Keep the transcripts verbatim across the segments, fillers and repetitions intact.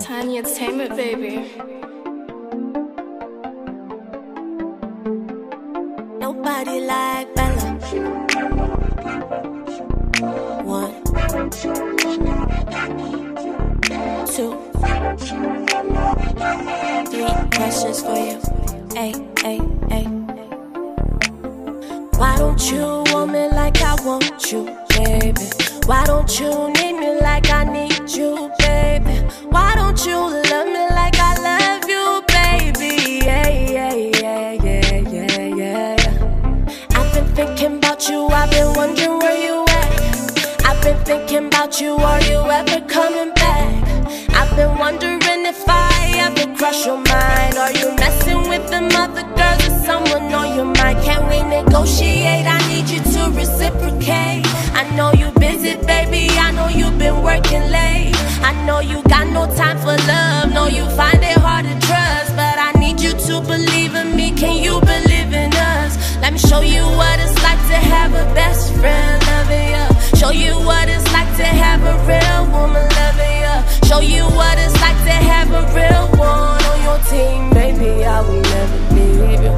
Tiny Entertainment, baby. Nobody like Bella. One, two, three questions for you. Ay, ay, ay. Why don't you want me like I want you, baby? Why don't you need me like I need you, baby? Why don't you love me like I love you, baby? Yeah, yeah, yeah, yeah, yeah, yeah. I've been thinking about you, I've been wondering where you at. I've been thinking about you, are you ever coming back? I've been wondering if I ever cross your mind. Are you messing with them other girls or someone on your mind? Can we negotiate? I need you to reciprocate. I know you busy, baby, I know you've been working late. I know you got no time for love, know you find it hard to trust, but I need you to believe in me, can you believe in us? Let me show you what it's like to have a best friend loving you. Show you what it's like to have a real woman loving you. Show you what it's like to have a real one on your team, baby, I will never leave you.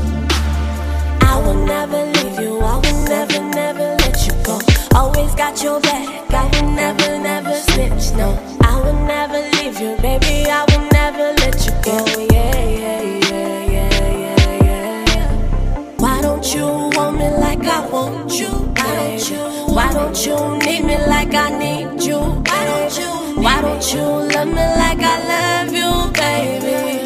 I will never leave you, I will never, never let you go. Always got your back, I will never, never snitch, no. I will never leave you, baby, I will never let you go. Yeah, yeah, yeah, yeah, yeah, yeah. Why don't you want me like I want you, Why don't you, why don't you need me like I need you, Why don't you, why don't you love me like I love you, baby?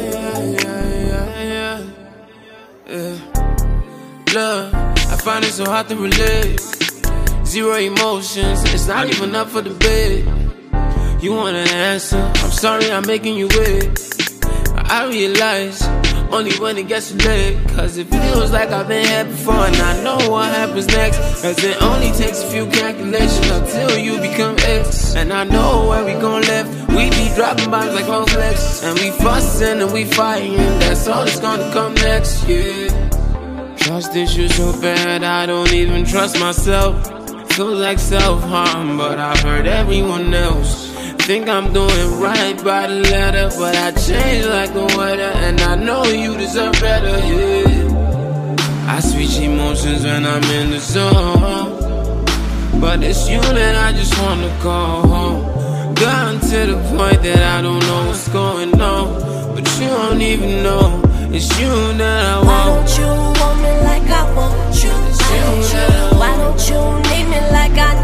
Yeah, yeah, yeah, yeah. Love, I find it so hard to relate. Zero emotions, it's not even up for debate. You want an answer, I'm sorry I'm making you wait. I realize, only when it gets too late. Cause it feels like I've been here before and I know what happens next. Cause it only takes a few calculations until you become X. And I know where we gon' live. We be dropping bombs like cornflakes. And we fussing and we fighting, that's all that's gonna come next, yeah. Trust issues so bad I don't even trust myself. Feels like self-harm, but I've heard everyone else. Think I'm doing right by the letter, but I change like the weather, and I know you deserve better, yeah. I switch emotions when I'm in the zone, but it's you that I just wanna call home. Gotten to the point that I don't know what's going on, but you don't even know, it's you that I want. Why don't you want me like I want you? Why don't you, why don't you need me like I